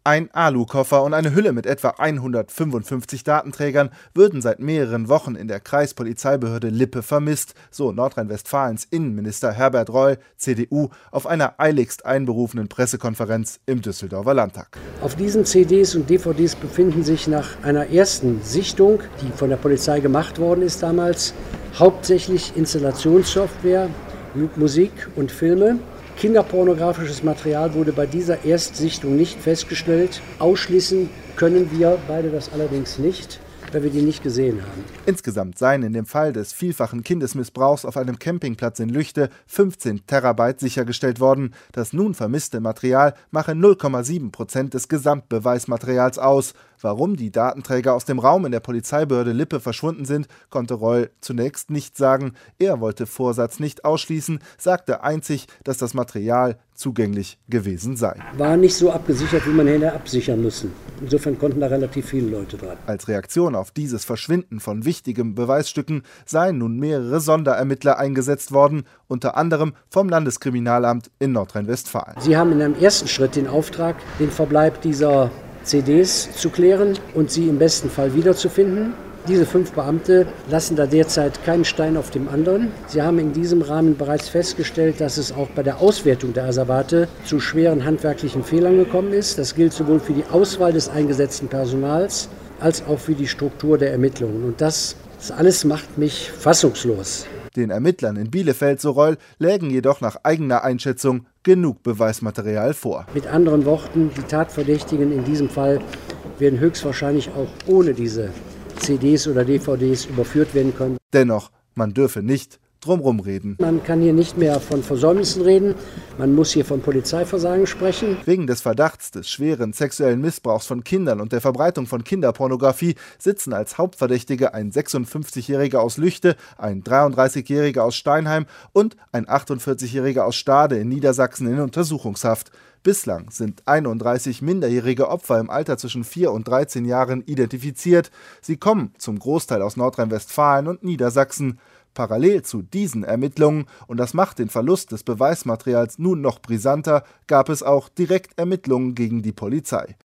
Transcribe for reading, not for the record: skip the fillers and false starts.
Ein Alukoffer und eine Hülle mit etwa 155 Datenträgern würden seit mehreren Wochen in der Kreispolizeibehörde Lippe vermisst, so Nordrhein-Westfalens Innenminister Herbert Reul, CDU, auf einer eiligst einberufenen Pressekonferenz im Düsseldorfer Landtag. Auf diesen CDs und DVDs befinden sich nach einer ersten Sichtung, die von der Polizei gemacht worden ist damals, hauptsächlich Installationssoftware, Musik und Filme. Kinderpornografisches Material wurde bei dieser Erstsichtung nicht festgestellt. Ausschließen können wir beide das allerdings nicht, weil wir die nicht gesehen haben. Insgesamt seien in dem Fall des vielfachen Kindesmissbrauchs auf einem Campingplatz in Lüchte 15 Terabyte sichergestellt worden. Das nun vermisste Material mache 0,7% des Gesamtbeweismaterials aus. Warum die Datenträger aus dem Raum in der Polizeibehörde Lippe verschwunden sind, konnte Reul zunächst nicht sagen. Er wollte Vorsatz nicht ausschließen, sagte einzig, dass das Material zugänglich gewesen sei. War nicht so abgesichert, wie man hätte absichern müssen. Insofern konnten da relativ viele Leute dran. Als Reaktion auf dieses Verschwinden von wichtigen Beweisstücken seien nun mehrere Sonderermittler eingesetzt worden, unter anderem vom Landeskriminalamt in Nordrhein-Westfalen. Sie haben in einem ersten Schritt den Auftrag, den Verbleib dieser CDs zu klären und sie im besten Fall wiederzufinden. Diese 5 Beamte lassen da derzeit keinen Stein auf dem anderen. Sie haben in diesem Rahmen bereits festgestellt, dass es auch bei der Auswertung der Asservate zu schweren handwerklichen Fehlern gekommen ist. Das gilt sowohl für die Auswahl des eingesetzten Personals als auch für die Struktur der Ermittlungen. Und das alles macht mich fassungslos. Den Ermittlern in Bielefeld, so Reul, lägen jedoch nach eigener Einschätzung genug Beweismaterial vor. Mit anderen Worten, die Tatverdächtigen in diesem Fall werden höchstwahrscheinlich auch ohne diese CDs oder DVDs überführt werden können. Dennoch, man dürfe nicht drumherum reden. Man kann hier nicht mehr von Versäumnissen reden, man muss hier von Polizeiversagen sprechen. Wegen des Verdachts des schweren sexuellen Missbrauchs von Kindern und der Verbreitung von Kinderpornografie sitzen als Hauptverdächtige ein 56-Jähriger aus Lüchte, ein 33-Jähriger aus Steinheim und ein 48-Jähriger aus Stade in Niedersachsen in Untersuchungshaft. Bislang sind 31 minderjährige Opfer im Alter zwischen 4 und 13 Jahren identifiziert. Sie kommen zum Großteil aus Nordrhein-Westfalen und Niedersachsen. Parallel zu diesen Ermittlungen, und das macht den Verlust des Beweismaterials nun noch brisanter, gab es auch Direktermittlungen gegen die Polizei.